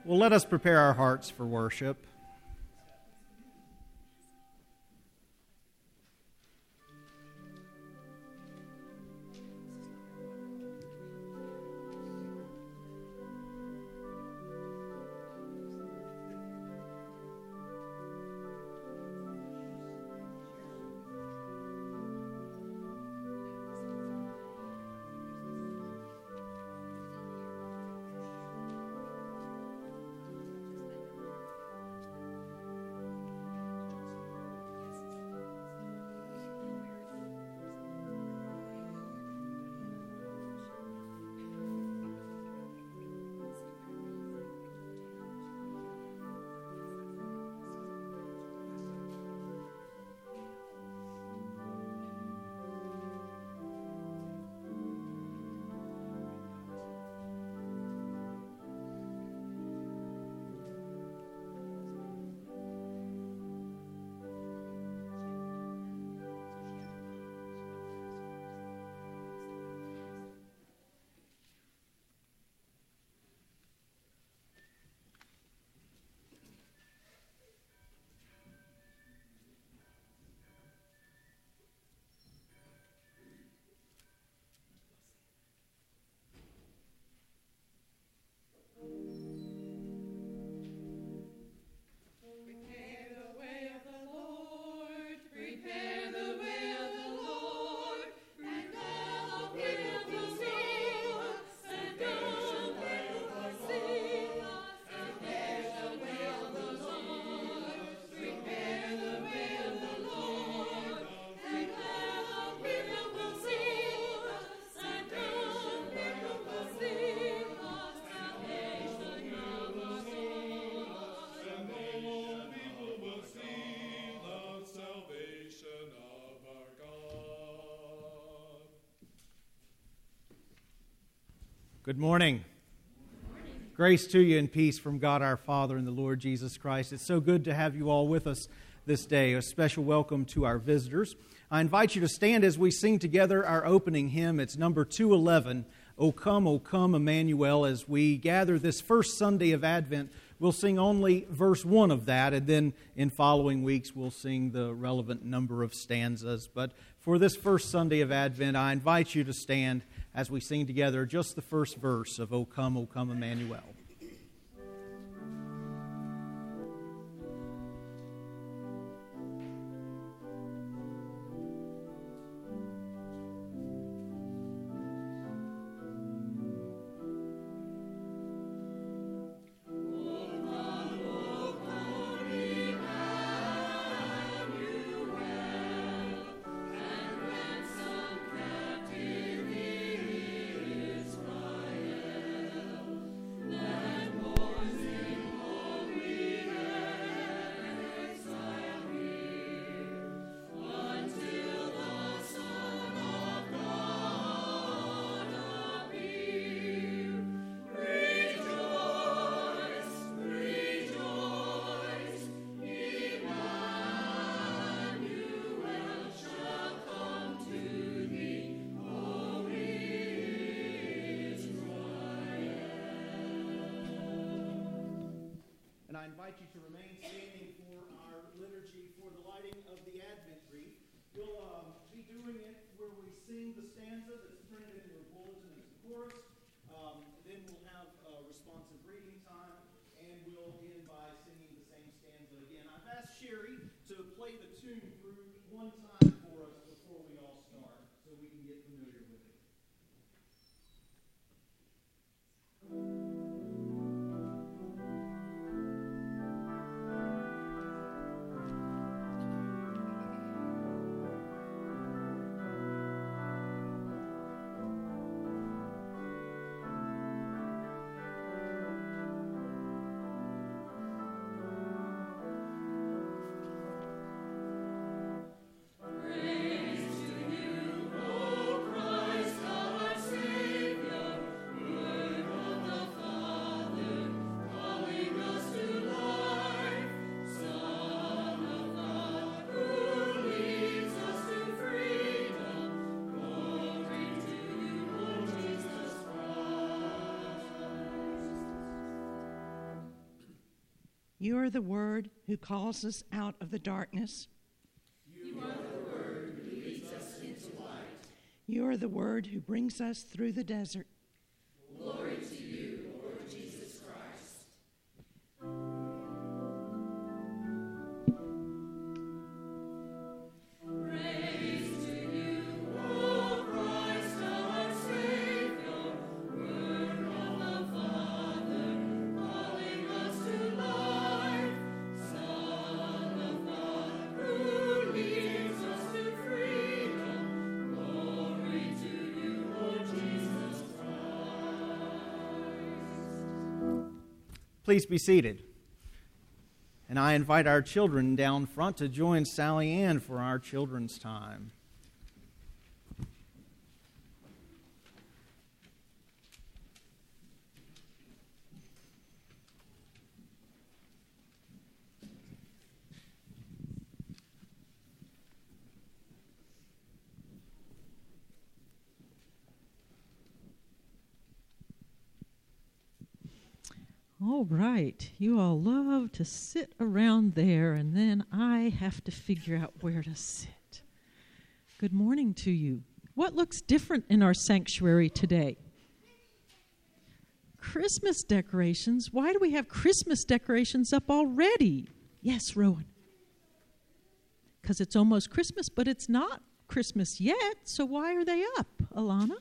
Well, let us prepare our hearts for worship. Good morning. Grace to you and peace from God our Father and the Lord Jesus Christ. It's so good to have you all with us this day. A special welcome to our visitors. I invite you to stand as we sing together our opening hymn. It's number 211, O Come, Emmanuel. As we gather this first Sunday of Advent, we'll sing only verse 1 of that, and then in following weeks we'll sing the relevant number of stanzas. But for this first Sunday of Advent, I invite you to stand as we sing together just the first verse of O Come, Emmanuel. I invite you to remain standing for our liturgy for the lighting of the Advent wreath. We'll be doing it where we sing the stanza that's printed in your bulletin as the chorus. Then we'll have a responsive reading time, and we'll end by singing the same stanza again. I've asked Sherry to play the tune through one time for us before we all start, so we can get familiar with it. You are the Word who calls us out of the darkness. You are the Word who leads us into light. You are the Word who brings us through the desert. Glory to you, Lord Jesus Christ. Praise to you, O Christ our Savior, Word of the Father, calling us to life, Son of God, who leads us to freedom. Glory to you, Lord Jesus Christ. Please be seated. And I invite our children down front to join Sally Ann for our children's time. All right, you all love to sit around there, and then I have to figure out where to sit. Good morning to you. What looks different in our sanctuary today? Christmas decorations. Why do we have Christmas decorations up already? Yes, Rowan. Because it's almost Christmas, but it's not Christmas yet, so why are they up, Alana?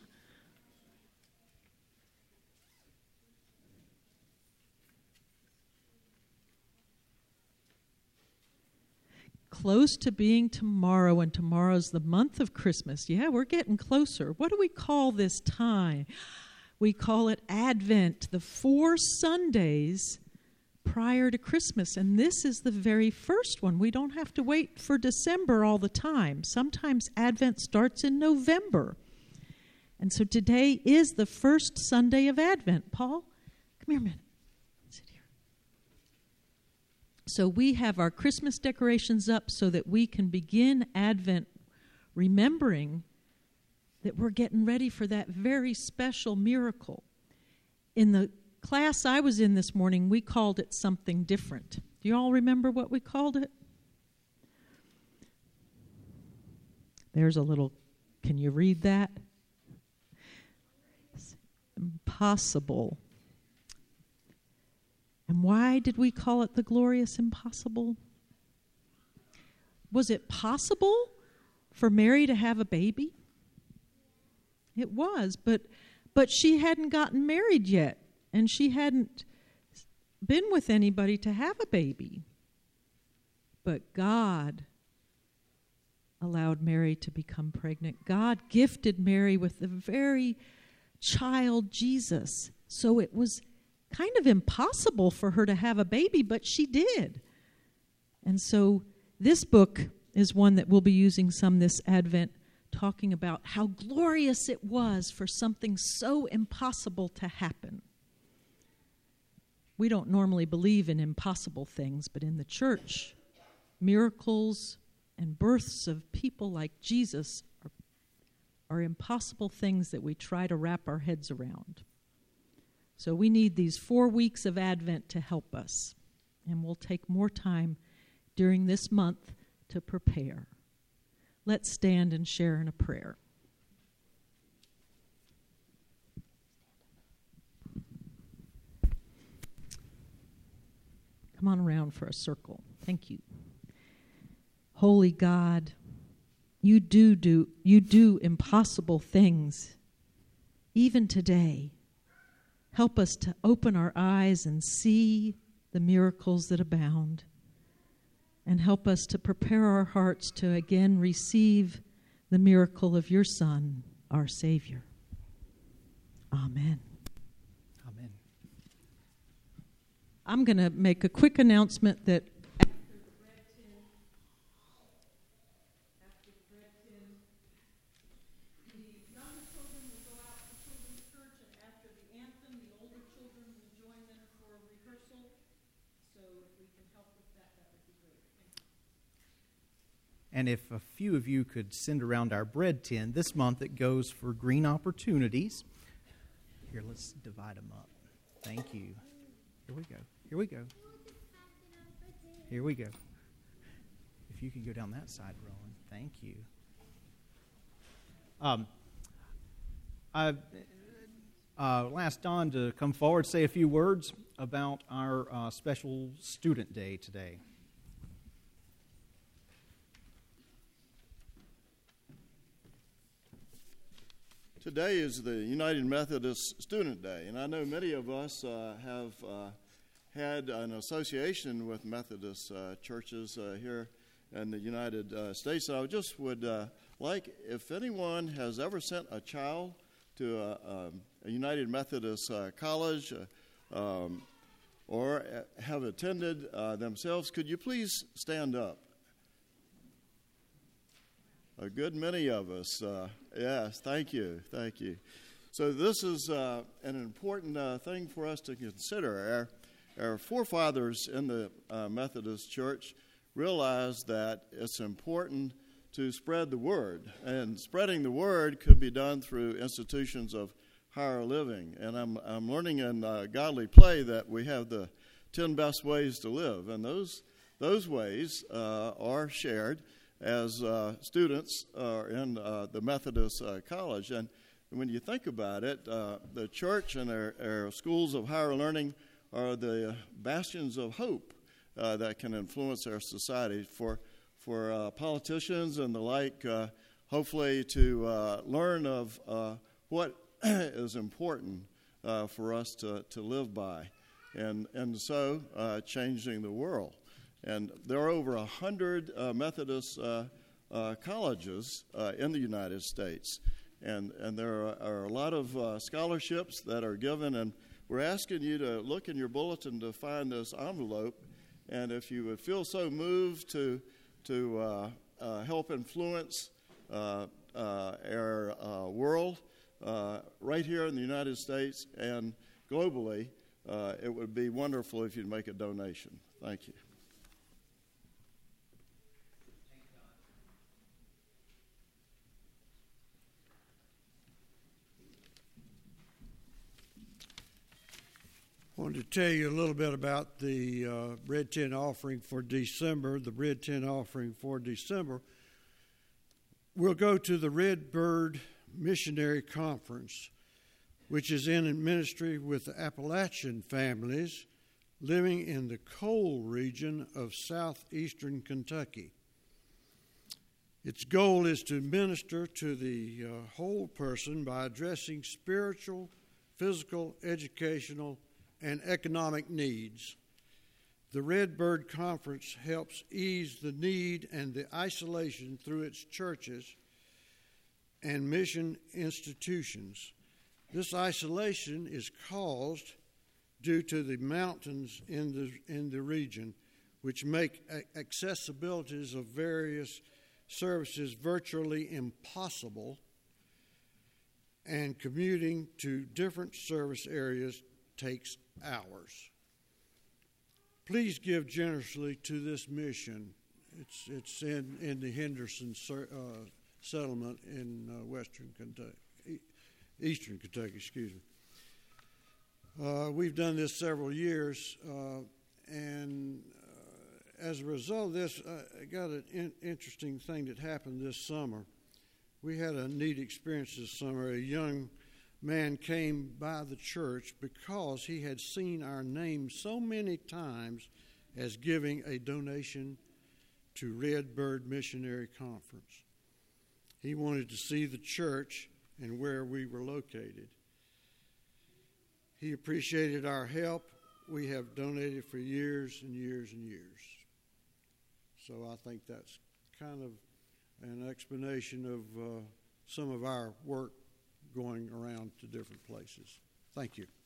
Close to being tomorrow, and tomorrow's the month of Christmas. Yeah, we're getting closer. What do we call this time? We call it Advent, the 4 Sundays prior to Christmas, and this is the very first one. We don't have to wait for December all the time. Sometimes Advent starts in November. And so today is the first Sunday of Advent. Paul, come here a minute. So we have our Christmas decorations up so that we can begin Advent remembering that we're getting ready for that very special miracle. In the class I was in this morning, we called it something different. Do you all remember what we called it? There's a little, can you read that? It's impossible. And why did we call it the glorious impossible? Was it possible for Mary to have a baby? It was, but she hadn't gotten married yet, and she hadn't been with anybody to have a baby. But God allowed Mary to become pregnant. God gifted Mary with the very child Jesus. So it was kind of impossible for her to have a baby, but she did. And so this book is one that we'll be using some this Advent, talking about how glorious it was for something so impossible to happen. We don't normally believe in impossible things, but in the church, miracles and births of people like Jesus are impossible things that we try to wrap our heads around. So we need these 4 weeks of Advent to help us. And we'll take more time during this month to prepare. Let's stand and share in a prayer. Come on around for a circle. Thank you. Holy God, you do impossible things, even today. Help us to open our eyes and see the miracles that abound. And help us to prepare our hearts to again receive the miracle of your Son, our Savior. Amen. Amen. I'm going to make a quick announcement that And if a few of you could send around our bread tin, this month it goes for Green Opportunities. Here, let's divide them up. Thank you. Here we go. Here we go. If you can go down that side, Roland. Thank you. I've asked Don to come forward, say a few words about our special student day today. Today is the United Methodist Student Day, and I know many of us have had an association with Methodist churches here in the United States. So I just would like, if anyone has ever sent a child to a United Methodist college or have attended themselves, could you please stand up? A good many of us. Yes, thank you. So this is an important thing for us to consider. Our forefathers in the Methodist Church realized that it's important to spread the word. And spreading the word could be done through institutions of higher living. And I'm learning in Godly Play that we have the 10 best ways to live. And those ways are shared as students in the Methodist College. And when you think about it, the church and our schools of higher learning are the bastions of hope that can influence our society for politicians and the like, hopefully to learn of what is important for us to live by, and so changing the world. And there are over 100 Methodist colleges in the United States. And there are a lot of scholarships that are given. And we're asking you to look in your bulletin to find this envelope. And if you would feel so moved to help influence our world right here in the United States and globally, it would be wonderful if you'd make a donation. Thank you. I wanted to tell you a little bit about the Red Tent offering for December. The Red Tent offering for December. We'll go to the Red Bird Missionary Conference, which is in ministry with the Appalachian families living in the coal region of southeastern Kentucky. Its goal is to minister to the whole person by addressing spiritual, physical, educational, and economic needs. The Red Bird Conference helps ease the need and the isolation through its churches and mission institutions. This isolation is caused due to the mountains in the region, which make accessibilities of various services virtually impossible, and commuting to different service areas takes hours. Please give generously to this mission. It's in the Henderson settlement in western Kentucky, eastern Kentucky. Excuse me. We've done this several years, and as a result of this, I got an interesting thing that happened this summer. We had a neat experience this summer. A young man came by the church because he had seen our name so many times as giving a donation to Red Bird Missionary Conference. He wanted to see the church and where we were located. He appreciated our help. We have donated for years and years and years. So I think that's kind of an explanation of some of our work going around to different places. Thank you.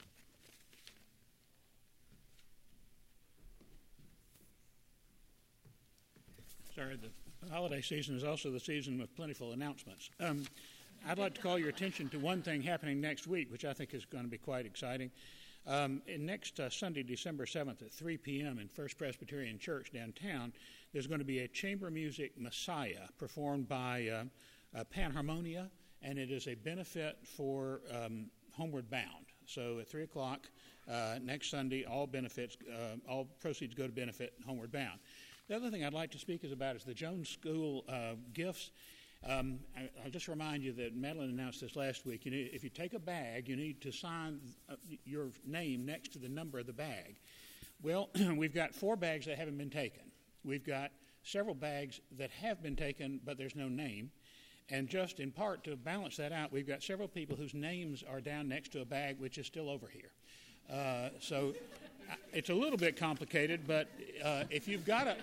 Sorry, the holiday season is also the season with plentiful announcements. I'd like to call your attention to one thing happening next week, which I think is going to be quite exciting. Next Sunday, December 7th at 3 p.m. in First Presbyterian Church downtown, there's going to be a chamber music Messiah performed by Panharmonia, and it is a benefit for Homeward Bound. So at 3 o'clock next Sunday, all proceeds go to benefit Homeward Bound. The other thing I'd like to speak about is the Jones School gifts. I'll just remind you that Madeline announced this last week. If you take a bag, you need to sign your name next to the number of the bag. Well, we've got 4 bags that haven't been taken. We've got several bags that have been taken, but there's no name. And just in part to balance that out, we've got several people whose names are down next to a bag which is still over here. So it's a little bit complicated, but if you've got a...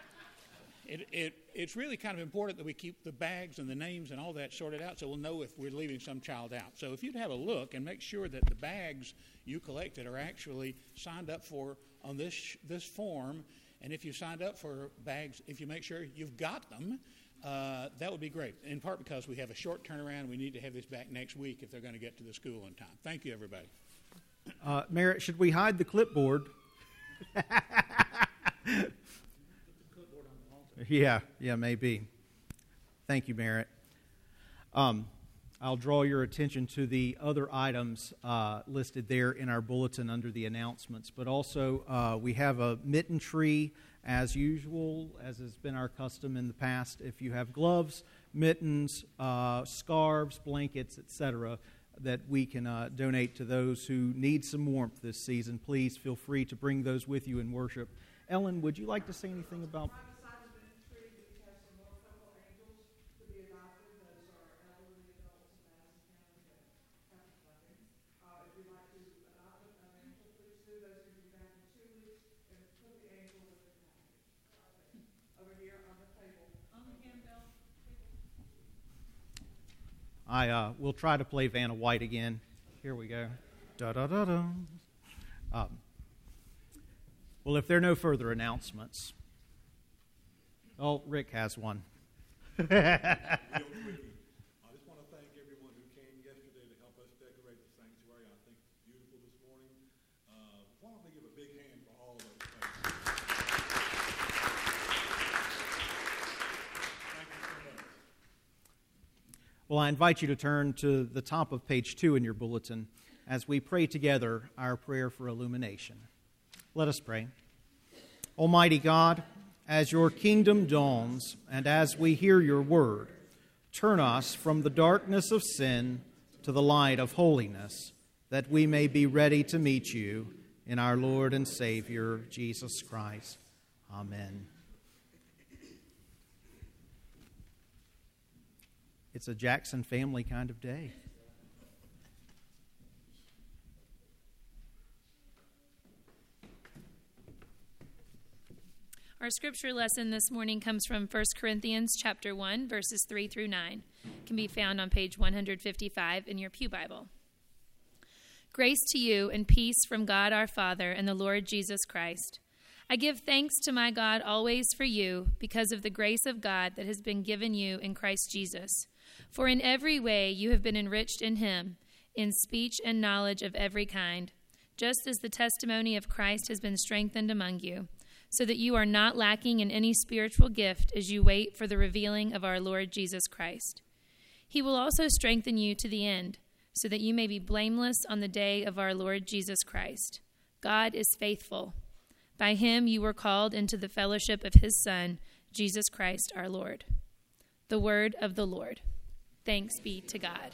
It's really kind of important that we keep the bags and the names and all that sorted out so we'll know if we're leaving some child out. So if you'd have a look and make sure that the bags you collected are actually signed up for on this form, and if you signed up for bags, if you make sure you've got them, that would be great, in part because we have a short turnaround. We need to have this back next week if they're going to get to the school on time. Thank you, everybody. Merritt, should we hide the clipboard? Yeah, maybe. Thank you, Merritt. I'll draw your attention to the other items listed there in our bulletin under the announcements. But also, we have a mitten tree, as usual, as has been our custom in the past. If you have gloves, mittens, scarves, blankets, etc., that we can donate to those who need some warmth this season, please feel free to bring those with you in worship. Ellen, would you like to say anything about... I will try to play Vanna White again. Here we go. Da-da-da-da. Well, if there are no further announcements... Oh, Rick has one. Real quickly, I just want to thank everyone who came yesterday to help us decorate the sanctuary. I think it's beautiful this morning. Why don't we give a big hand for all of those things? Thank you so much. Well, I invite you to turn to the top of page 2 in your bulletin as we pray together our prayer for illumination. Let us pray. Almighty God, as your kingdom dawns and as we hear your word, turn us from the darkness of sin to the light of holiness, that we may be ready to meet you in our Lord and Savior, Jesus Christ. Amen. It's a Jackson family kind of day. Our scripture lesson this morning comes from 1 Corinthians chapter 1, verses 3 through 9. It can be found on page 155 in your pew Bible. Grace to you and peace from God our Father and the Lord Jesus Christ. I give thanks to my God always for you because of the grace of God that has been given you in Christ Jesus. For in every way you have been enriched in him, in speech and knowledge of every kind, just as the testimony of Christ has been strengthened among you, so that you are not lacking in any spiritual gift as you wait for the revealing of our Lord Jesus Christ. He will also strengthen you to the end, so that you may be blameless on the day of our Lord Jesus Christ. God is faithful. By him you were called into the fellowship of his Son, Jesus Christ our Lord. The word of the Lord. Thanks be to God.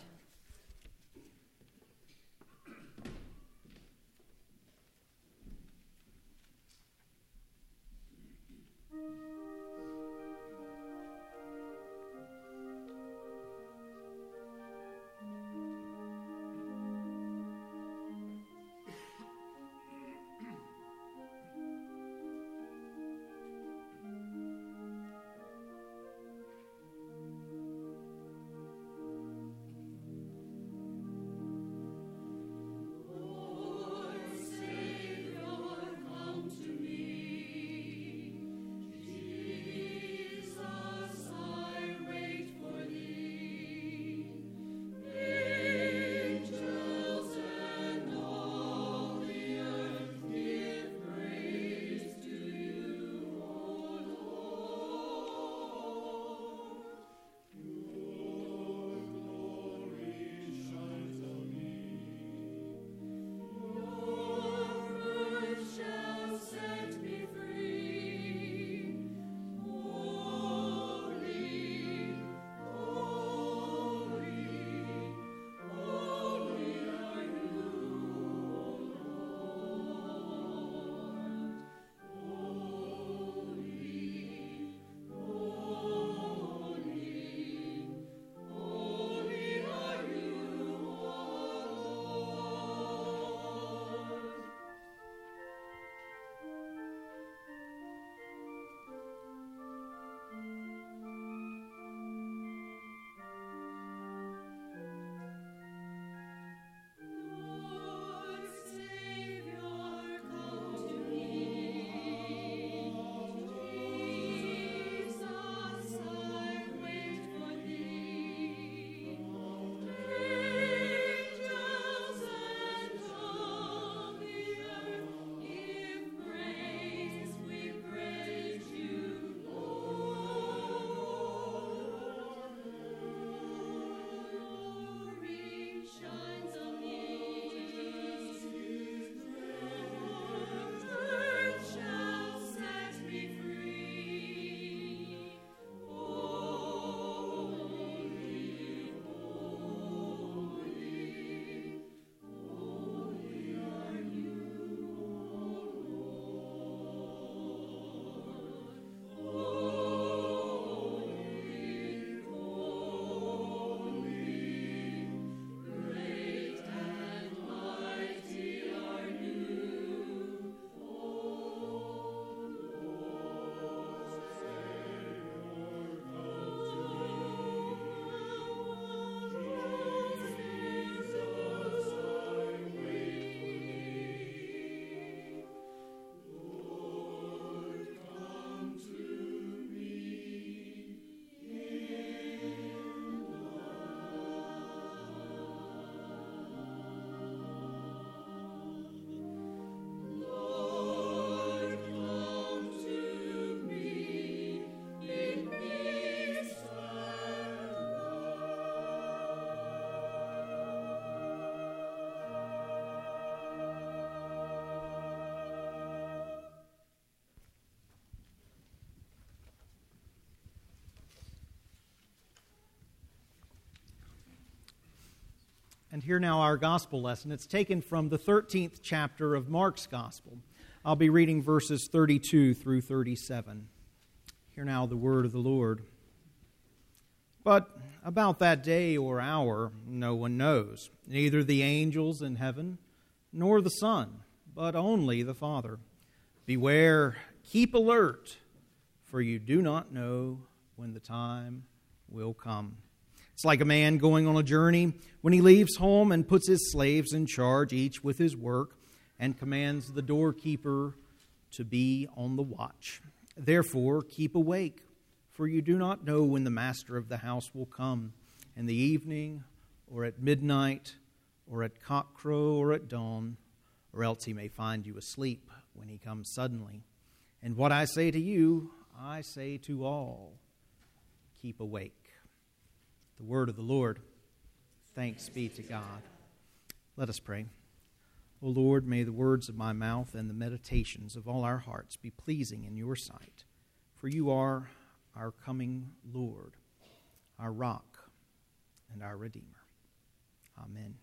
And hear now our gospel lesson. It's taken from the 13th chapter of Mark's gospel. I'll be reading verses 32 through 37. Hear now the word of the Lord. But about that day or hour no one knows, neither the angels in heaven nor the Son, but only the Father. Beware, keep alert, for you do not know when the time will come. It's like a man going on a journey when he leaves home and puts his slaves in charge, each with his work, and commands the doorkeeper to be on the watch. Therefore, keep awake, for you do not know when the master of the house will come, in the evening, or at midnight, or at cockcrow, or at dawn, or else he may find you asleep when he comes suddenly. And what I say to you, I say to all, keep awake. The word of the Lord. Thanks be to God. Let us pray. O Lord, may the words of my mouth and the meditations of all our hearts be pleasing in your sight, for you are our coming Lord, our rock, and our Redeemer. Amen.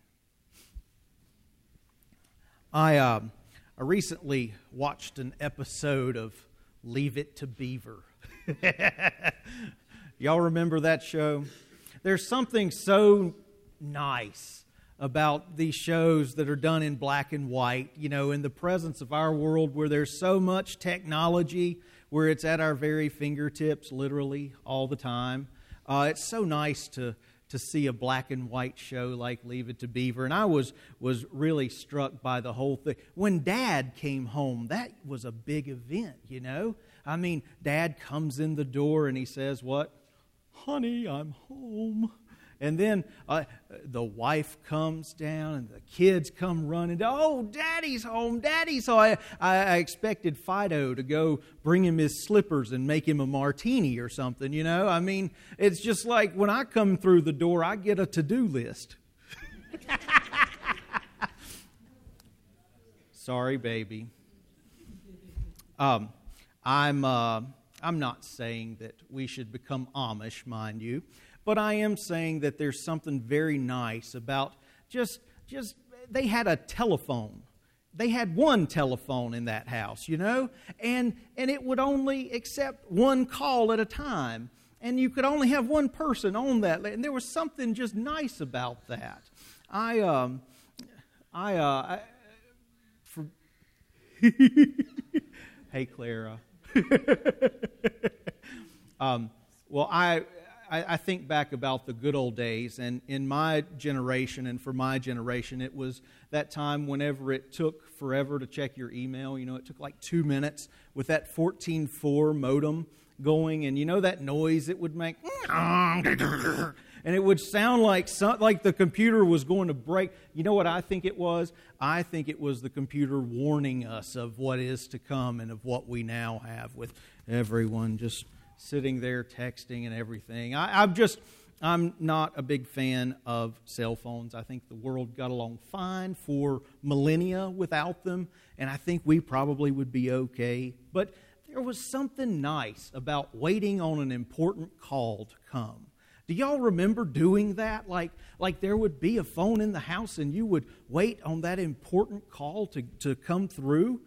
I recently watched an episode of Leave It to Beaver. Y'all remember that show? There's something so nice about these shows that are done in black and white, you know, in the presence of our world where there's so much technology, where it's at our very fingertips, literally, all the time. It's so nice to see a black and white show like Leave It to Beaver. And I was really struck by the whole thing. When Dad came home, that was a big event, you know. I mean, Dad comes in the door and he says, what? Honey, I'm home. And then the wife comes down and the kids come running. Oh, Daddy's home, Daddy's home. I expected Fido to go bring him his slippers and make him a martini or something, you know. I mean, it's just like when I come through the door, I get a to-do list. Sorry, baby. I'm not saying that we should become Amish, mind you. But I am saying that there's something very nice about just they had a telephone. They had one telephone in that house, you know, and it would only accept one call at a time. And you could only have one person on that. And there was something just nice about that. Hey, Clara. Well, I think back about the good old days, and in my generation and for my generation, it was that time whenever it took forever to check your email. You know, it took like 2 minutes with that 14.4 modem going, and you know that noise it would make? And it would sound like the computer was going to break. You know what I think it was? I think it was the computer warning us of what is to come and of what we now have with everyone just sitting there texting and everything. I'm not a big fan of cell phones. I think the world got along fine for millennia without them, and I think we probably would be okay. But there was something nice about waiting on an important call to come. Do y'all remember doing that? Like there would be a phone in the house and you would wait on that important call to come through?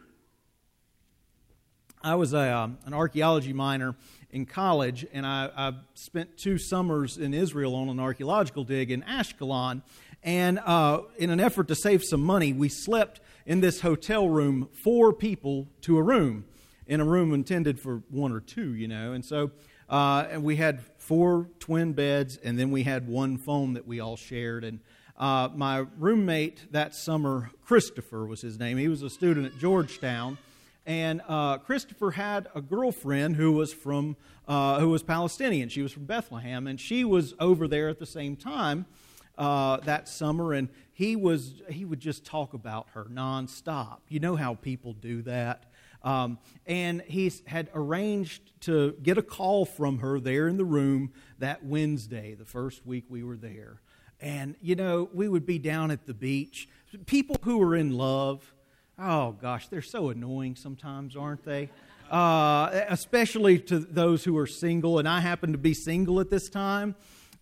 I was an archaeology minor in college, and I spent 2 summers in Israel on an archaeological dig in Ashkelon. And in an effort to save some money, we slept in this hotel room, 4 people to a room, in a room intended for 1 or 2, you know. And so and we had 4 twin beds, and then we had 1 phone that we all shared. And my roommate that summer, Christopher was his name. He was a student at Georgetown. And Christopher had a girlfriend who was Palestinian. She was from Bethlehem, and she was over there at the same time that summer. And he would just talk about her nonstop. You know how people do that. And he had arranged to get a call from her there in the room that Wednesday, the first week we were there. And you know, we would be down at the beach. People who were in love. Oh, gosh, they're so annoying sometimes, aren't they? Especially to those who are single, and I happen to be single at this time.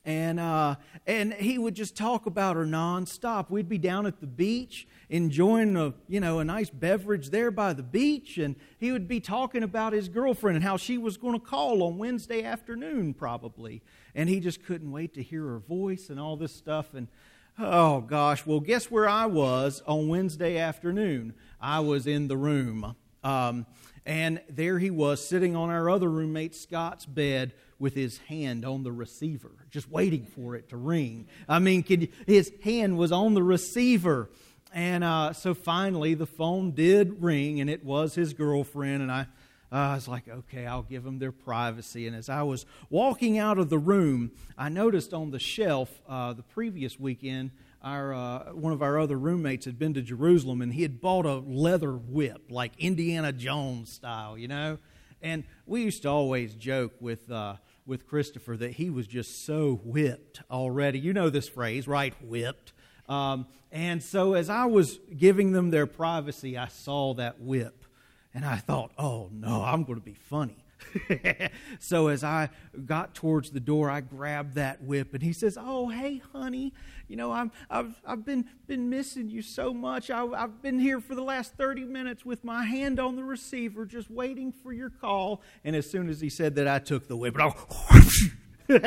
And he would just talk about her nonstop. We'd be down at the beach enjoying a nice beverage there by the beach, and he would be talking about his girlfriend and how she was going to call on Wednesday afternoon probably. And he just couldn't wait to hear her voice and all this stuff. And oh gosh, well, guess where I was on Wednesday afternoon? I was in the room. And there he was sitting on our other roommate Scott's bed with his hand on the receiver, just waiting for it to ring. I mean, his hand was on the receiver. And so finally the phone did ring, and it was his girlfriend. And I was like, okay, I'll give them their privacy. And as I was walking out of the room, I noticed on the shelf the previous weekend, one of our other roommates had been to Jerusalem, and he had bought a leather whip, like Indiana Jones style, And we used to always joke with Christopher that he was just so whipped already. You know this phrase, right? Whipped. And so as I was giving them their privacy, I saw that whip. And I thought, oh no, I'm going to be funny. So as I got towards the door, I grabbed that whip, and he says, "Oh, hey, honey, I've been missing you so much. I've been here for the last 30 minutes with my hand on the receiver, just waiting for your call." And as soon as he said that, I took the whip, and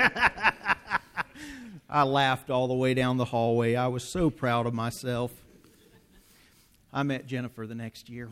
I laughed all the way down the hallway. I was so proud of myself. I met Jennifer the next year.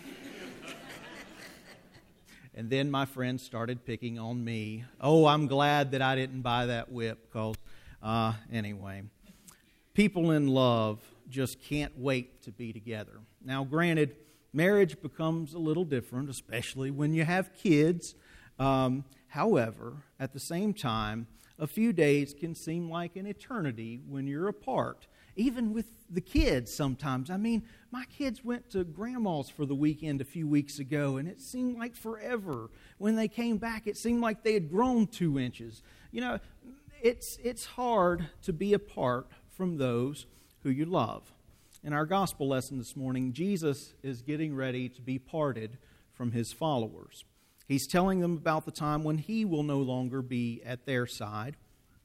And then my friends started picking on me. Oh, I'm glad that I didn't buy that whip, because, anyway. People in love just can't wait to be together. Now, granted, marriage becomes a little different, especially when you have kids. However, at the same time, a few days can seem like an eternity when you're apart. Even with the kids sometimes. I mean, my kids went to Grandma's for the weekend a few weeks ago, and it seemed like forever. When they came back, it seemed like they had grown 2 inches. It's hard to be apart from those who you love. In our gospel lesson this morning, Jesus is getting ready to be parted from his followers. He's telling them about the time when he will no longer be at their side.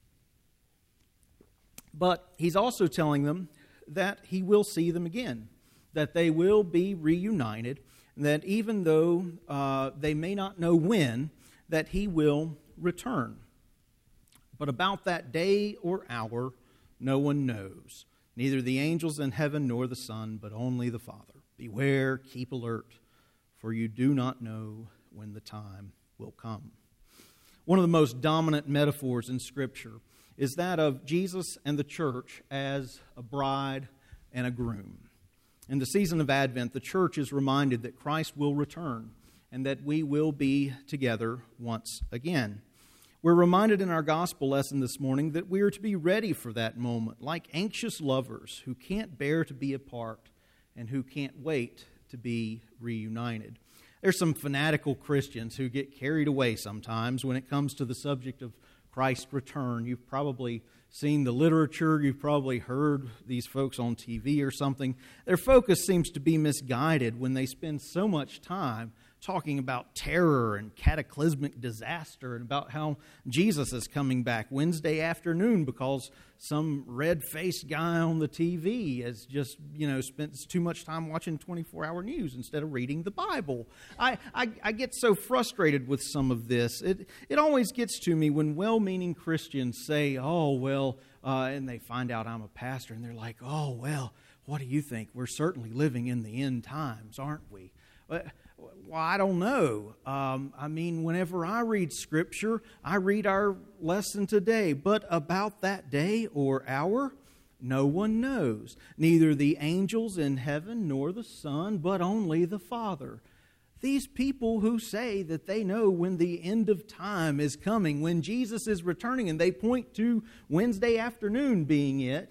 But he's also telling them that he will see them again, that they will be reunited, and that even though they may not know when, that he will return. But about that day or hour, no one knows, neither the angels in heaven nor the Son, but only the Father. Beware, keep alert, for you do not know when the time will come. One of the most dominant metaphors in Scripture is that of Jesus and the church as a bride and a groom. In the season of Advent, the church is reminded that Christ will return and that we will be together once again. We're reminded in our gospel lesson this morning that we are to be ready for that moment, like anxious lovers who can't bear to be apart and who can't wait to be reunited. There's some fanatical Christians who get carried away sometimes when it comes to the subject of Christ's return. You've probably seen the literature. You've probably heard these folks on TV or something. Their focus seems to be misguided when they spend so much time talking about terror and cataclysmic disaster and about how Jesus is coming back Wednesday afternoon because some red-faced guy on the TV has just, spent too much time watching 24-hour news instead of reading the Bible. I get so frustrated with some of this. It always gets to me when well-meaning Christians say, and they find out I'm a pastor, and they're like, oh, well, what do you think? We're certainly living in the end times, aren't we? Well, I don't know. Whenever I read Scripture, I read our lesson today. But about that day or hour, no one knows. Neither the angels in heaven nor the Son, but only the Father. These people who say that they know when the end of time is coming, when Jesus is returning, and they point to Wednesday afternoon being it,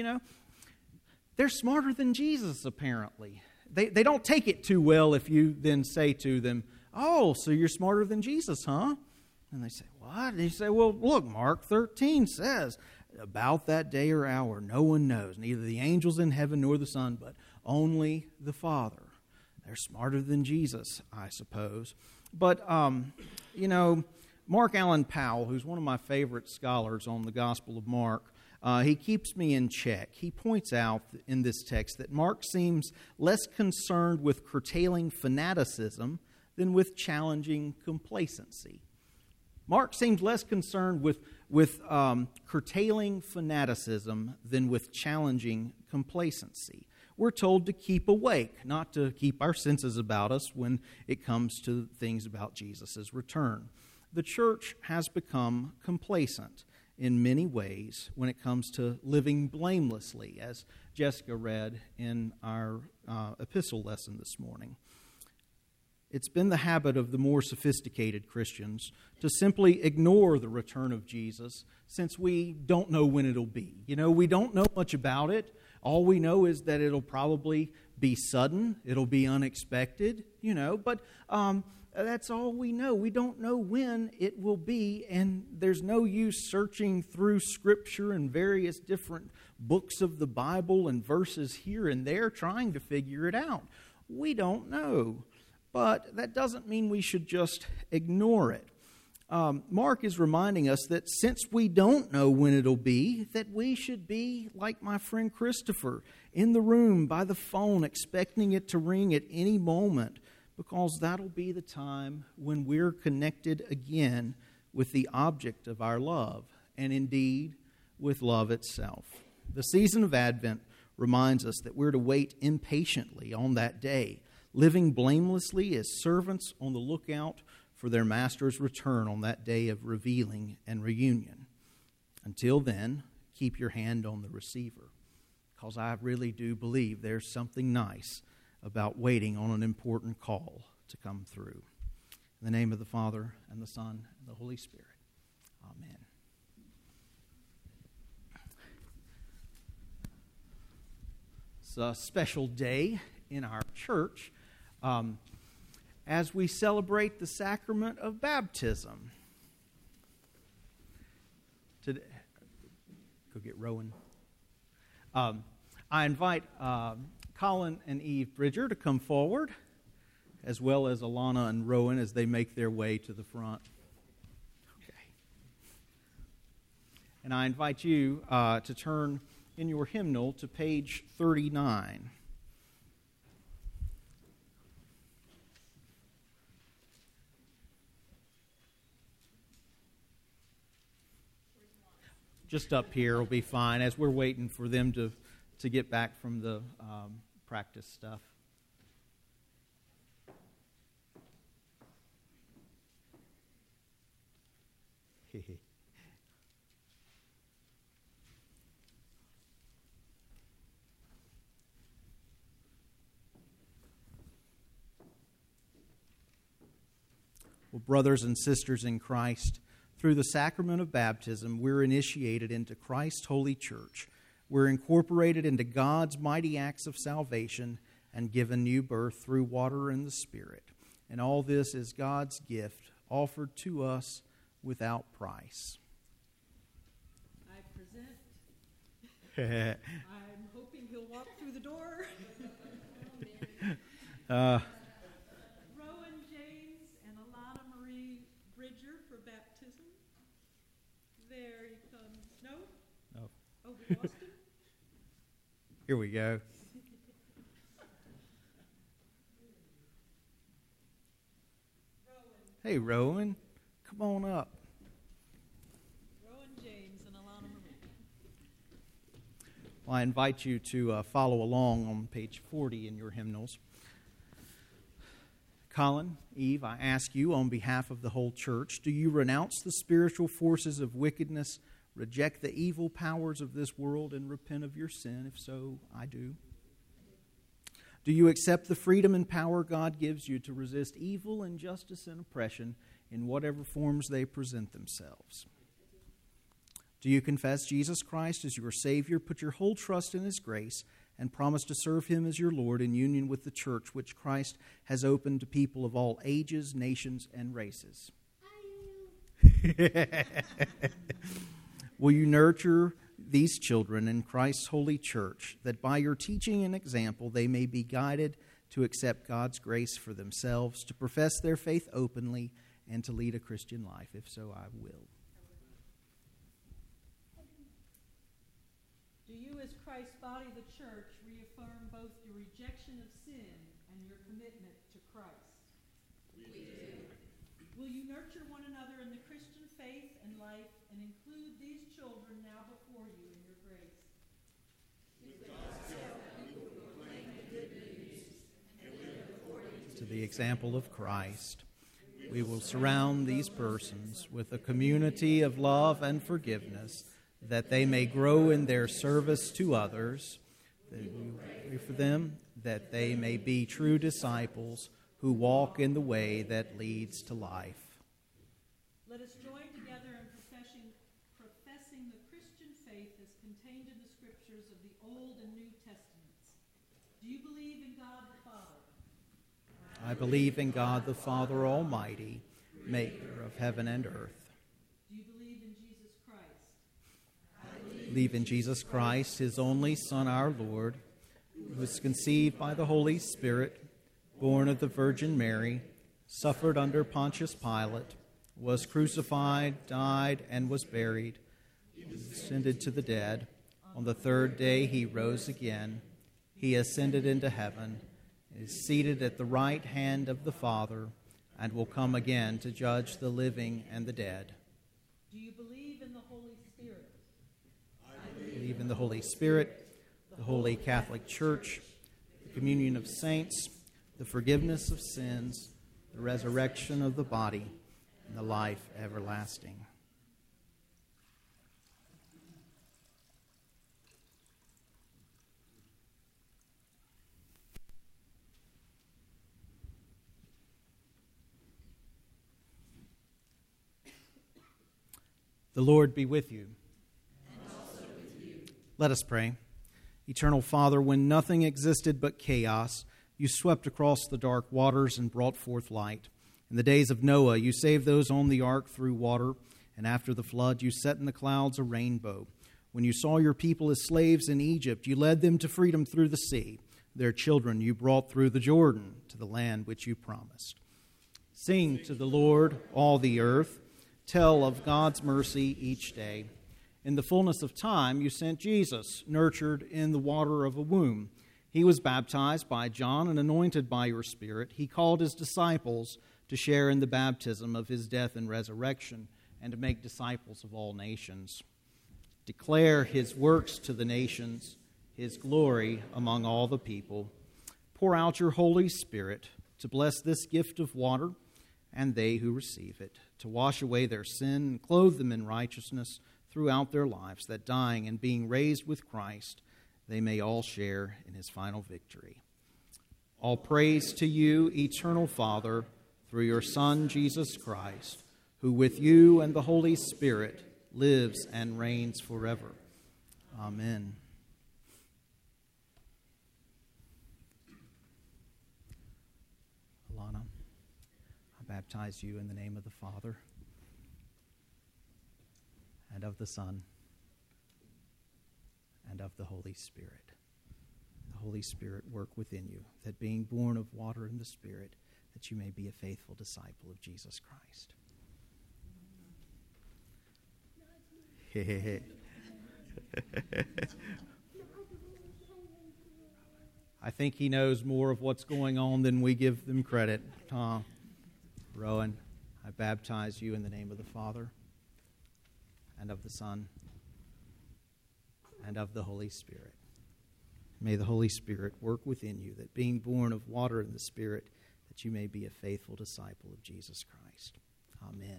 they're smarter than Jesus, apparently. They don't take it too well if you then say to them, oh, so you're smarter than Jesus, huh? And they say, what? And you say, well, look, Mark 13 says, about that day or hour, no one knows, neither the angels in heaven nor the Son, but only the Father. They're smarter than Jesus, I suppose. But, Mark Allen Powell, who's one of my favorite scholars on the Gospel of Mark, he keeps me in check. He points out in this text that Mark seems less concerned with curtailing fanaticism than with challenging complacency. Mark seems less concerned with curtailing fanaticism than with challenging complacency. We're told to keep awake, not to keep our senses about us when it comes to things about Jesus' return. The church has become complacent in many ways when it comes to living blamelessly, as Jessica read in our epistle lesson this morning. It's been the habit of the more sophisticated Christians to simply ignore the return of Jesus since we don't know when it'll be. We don't know much about it. All we know is that it'll probably be sudden, it'll be unexpected, but that's all we know. We don't know when it will be, and there's no use searching through Scripture and various different books of the Bible and verses here and there trying to figure it out. We don't know, but that doesn't mean we should just ignore it. Mark is reminding us that since we don't know when it'll be, that we should be like my friend Christopher, in the room by the phone, expecting it to ring at any moment, because that'll be the time when we're connected again with the object of our love, and indeed with love itself. The season of Advent reminds us that we're to wait impatiently on that day, living blamelessly as servants on the lookout for their master's return on that day of revealing and reunion. Until then, keep your hand on the receiver, because I really do believe there's something nice about waiting on an important call to come through. In the name of the Father, and the Son, and the Holy Spirit. Amen. It's a special day in our church as we celebrate the sacrament of baptism. Today, go get Rowan. I invite Colin and Eve Bridger to come forward, as well as Alana and Rowan as they make their way to the front. Okay. And I invite you to turn in your hymnal to page 39. Just up here will be fine as we're waiting for them to get back from the practice stuff. Well, brothers and sisters in Christ, through the sacrament of baptism, we're initiated into Christ's holy church. We're incorporated into God's mighty acts of salvation and given new birth through water and the Spirit. And all this is God's gift offered to us without price. I present. I'm hoping he'll walk through the door. Rowan James and Alana Marie Bridger for baptism. There he comes. No? Oh, we lost him? Here we go. Hey, Rowan. Come on up. Rowan James and Alana Marie. Well, I invite you to follow along on page 40 in your hymnals. Colin, Eve, I ask you on behalf of the whole church, do you renounce the spiritual forces of wickedness, reject the evil powers of this world, and repent of your sin? If so, I do. Do you accept the freedom and power God gives you to resist evil, injustice, and oppression in whatever forms they present themselves? Do you confess Jesus Christ as your Savior, put your whole trust in His grace, and promise to serve Him as your Lord in union with the church which Christ has opened to people of all ages, nations, and races? Will you nurture these children in Christ's holy church, that by your teaching and example they may be guided to accept God's grace for themselves, to profess their faith openly, and to lead a Christian life? If so, I will. Do you, as Christ's body, the church, reaffirm both your rejection of sin and your commitment to Christ? We do. Will you nurture one another in the Christian faith and life and include these children now before you in your grace? With God's help, we will proclaim the good news and live according to the example of Christ. We will surround these persons with a community of love and forgiveness, that they may grow in their service to others. We pray for them, that they may be true disciples who walk in the way that leads to life. Let us join together in professing the Christian faith as contained in the scriptures of the Old and New Testaments. Do you believe in God the Father? I believe in God the Father Almighty, maker of heaven and earth. Do you believe in Jesus Christ? I believe in Jesus Christ, his only Son, our Lord, who was conceived by the Holy Spirit, born of the Virgin Mary, suffered under Pontius Pilate, was crucified, died, and was buried. He descended to the dead. On the third day he rose again. He ascended into heaven, and is seated at the right hand of the Father, and will come again to judge the living and the dead. Do you believe in the Holy Spirit? I believe in the Holy Spirit, the Holy Catholic Church, the communion of saints, the forgiveness of sins, the resurrection of the body, and the life everlasting. The Lord be with you. And also with you. Let us pray. Eternal Father, when nothing existed but chaos, you swept across the dark waters and brought forth light. In the days of Noah, you saved those on the ark through water, and after the flood, you set in the clouds a rainbow. When you saw your people as slaves in Egypt, you led them to freedom through the sea. Their children you brought through the Jordan to the land which you promised. Sing to the Lord, all the earth. Tell of God's mercy each day. In the fullness of time, you sent Jesus, nurtured in the water of a womb. He was baptized by John and anointed by your Spirit. He called his disciples to share in the baptism of his death and resurrection, and to make disciples of all nations. Declare his works to the nations, his glory among all the people. Pour out your Holy Spirit to bless this gift of water and they who receive it, to wash away their sin and clothe them in righteousness throughout their lives, that dying and being raised with Christ, they may all share in his final victory. All praise to you, eternal Father, through your Son, Jesus Christ, who with you and the Holy Spirit lives and reigns forever. Amen. Alana, I baptize you in the name of the Father, and of the Son, and of the Holy Spirit. The Holy Spirit work within you, that being born of water and the Spirit, that you may be a faithful disciple of Jesus Christ. I think he knows more of what's going on than we give them credit. Tom, Rowan, I baptize you in the name of the Father, and of the Son, and of the Holy Spirit. May the Holy Spirit work within you, that being born of water and the Spirit, that you may be a faithful disciple of Jesus Christ. Amen.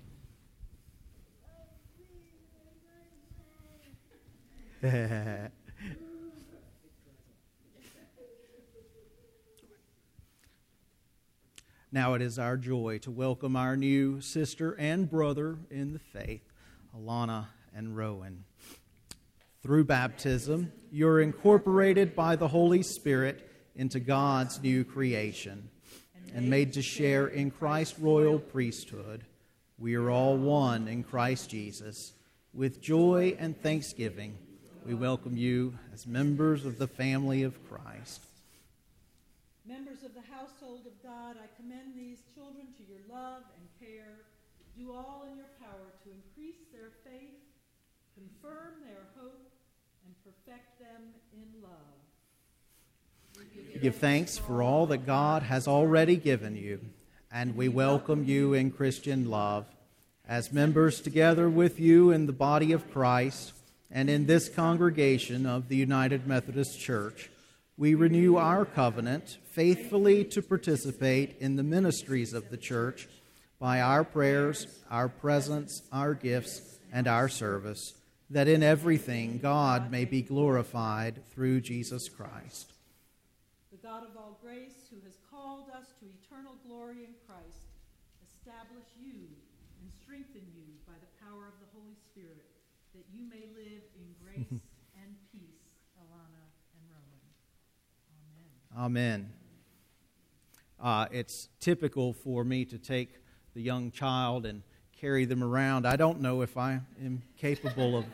Now it is our joy to welcome our new sister and brother in the faith, Alana and Rowan. Through baptism, you're incorporated by the Holy Spirit into God's new creation and made to share in Christ's royal priesthood. We are all one in Christ Jesus. With joy and thanksgiving, we welcome you as members of the family of Christ. Members of the household of God, I commend these children to your love and care. Do all in your power to increase their faith, confirm their hope, and perfect them in love. We give thanks for all that God has already given you, and we welcome you in Christian love. As members together with you in the body of Christ and in this congregation of the United Methodist Church, we renew our covenant faithfully to participate in the ministries of the church by our prayers, our presence, our gifts, and our service, that in everything God may be glorified through Jesus Christ. The God of all grace, who has called us to eternal glory in Christ, establish you and strengthen you by the power of the Holy Spirit, that you may live in grace and peace, Alana and Rowan. Amen. Amen. It's typical for me to take the young child and carry them around. I don't know if I am capable of...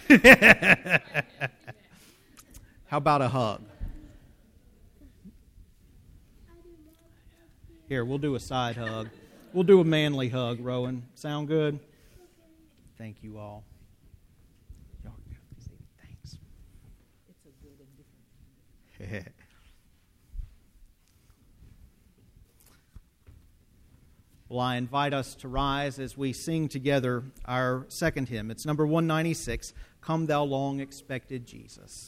How about a hug? Here, we'll do a side hug. We'll do a manly hug, Rowan. Sound good? Thank you all. Thanks. It's a good and different. Well, I invite us to rise as we sing together our second hymn. It's number 196, Come Thou Long Expected Jesus.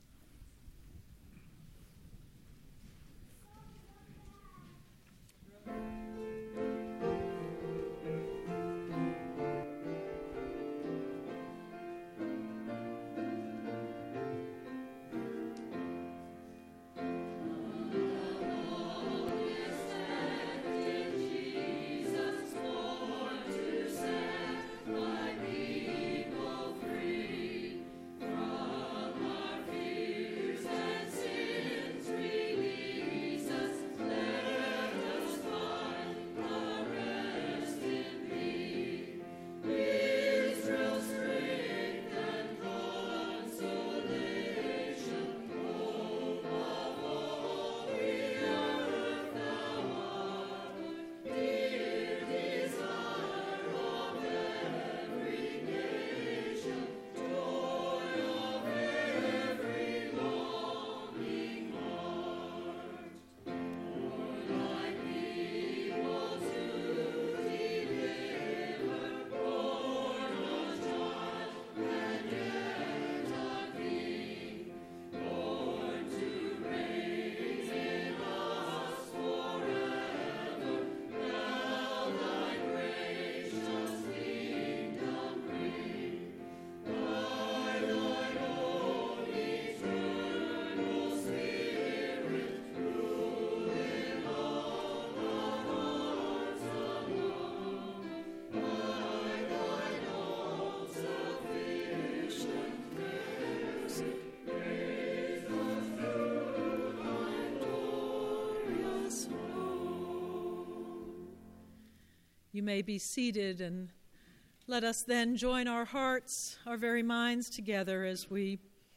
You may be seated, and let us then join our hearts, our very minds together as we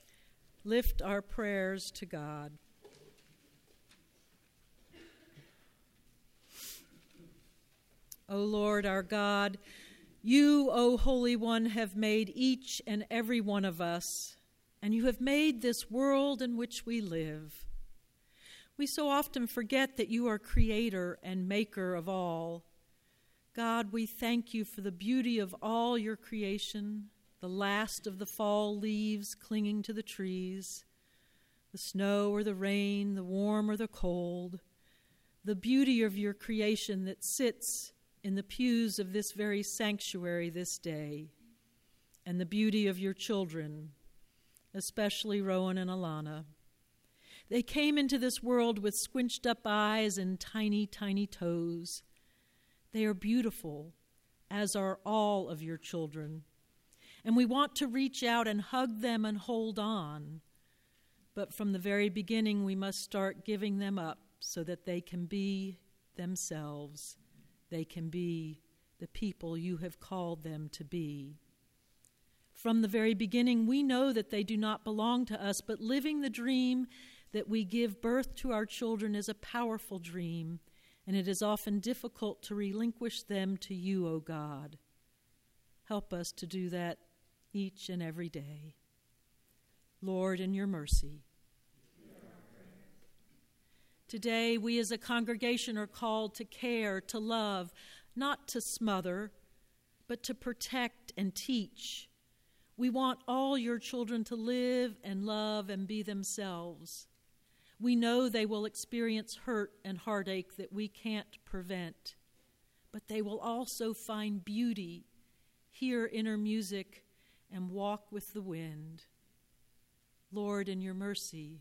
lift our prayers to God. O Lord our God, you, O Holy One, have made each and every one of us, and you have made this world in which we live. We so often forget that you are creator and maker of all. God, we thank you for the beauty of all your creation, the last of the fall leaves clinging to the trees, the snow or the rain, the warm or the cold, the beauty of your creation that sits in the pews of this very sanctuary this day, and the beauty of your children, especially Rowan and Alana. They came into this world with squinched up eyes and tiny, tiny toes. They are beautiful, as are all of your children. And we want to reach out and hug them and hold on. But from the very beginning, we must start giving them up so that they can be themselves. They can be the people you have called them to be. From the very beginning, we know that they do not belong to us, but living the dream that we give birth to our children is a powerful dream, and it is often difficult to relinquish them to you, O God. Help us to do that each and every day. Lord, in your mercy. Today, we as a congregation are called to care, to love, not to smother, but to protect and teach. We want all your children to live and love and be themselves. We know they will experience hurt and heartache that we can't prevent, but they will also find beauty, hear inner music, and walk with the wind. Lord, in your mercy.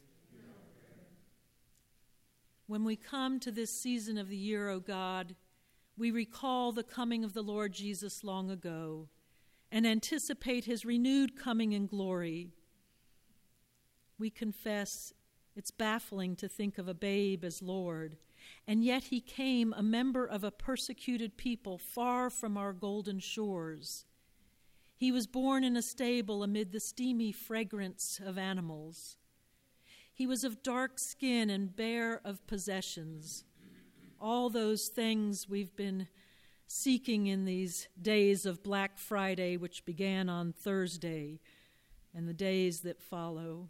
When we come to this season of the year, O God, we recall the coming of the Lord Jesus long ago and anticipate his renewed coming in glory. We confess it's baffling to think of a babe as Lord, and yet he came a member of a persecuted people far from our golden shores. He was born in a stable amid the steamy fragrance of animals. He was of dark skin and bare of possessions, all those things we've been seeking in these days of Black Friday, which began on Thursday, and the days that follow.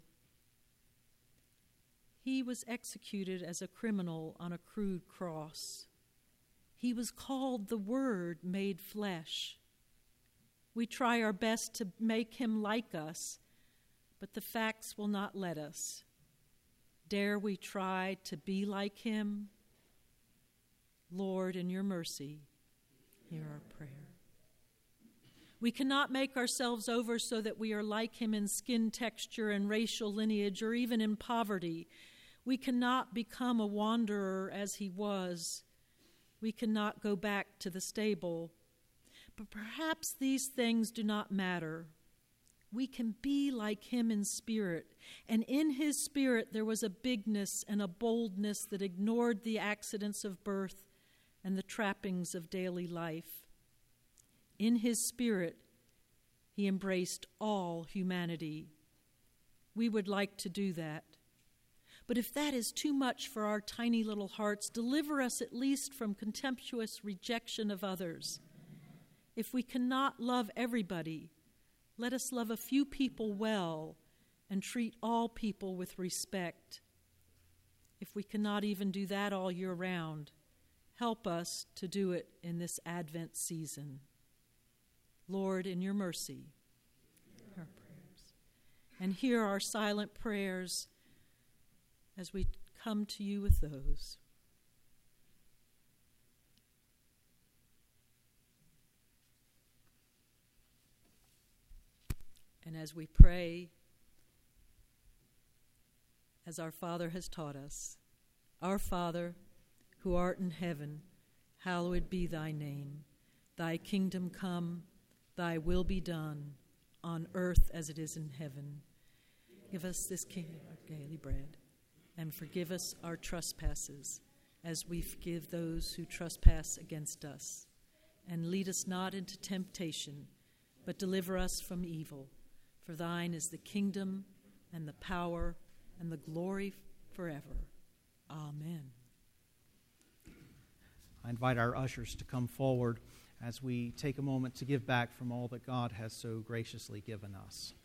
He was executed as a criminal on a crude cross. He was called the Word made flesh. We try our best to make him like us, but the facts will not let us. Dare we try to be like him? Lord, in your mercy, hear our prayer. We cannot make ourselves over so that we are like him in skin texture and racial lineage or even in poverty. We cannot become a wanderer as he was. We cannot go back to the stable. But perhaps these things do not matter. We can be like him in spirit, and in his spirit there was a bigness and a boldness that ignored the accidents of birth and the trappings of daily life. In his spirit, he embraced all humanity. We would like to do that. But if that is too much for our tiny little hearts, deliver us at least from contemptuous rejection of others. If we cannot love everybody, let us love a few people well and treat all people with respect. If we cannot even do that all year round, help us to do it in this Advent season. Lord, in your mercy, hear our prayers. And hear our silent prayers as we come to you with those. And as we pray, as our Father has taught us, Our Father, who art in heaven, hallowed be thy name. Thy kingdom come, thy will be done, on earth as it is in heaven. Give us this kingdom our daily bread, and forgive us our trespasses, as we forgive those who trespass against us. And lead us not into temptation, but deliver us from evil. For thine is the kingdom, and the power, and the glory forever. Amen. I invite our ushers to come forward as we take a moment to give back from all that God has so graciously given us.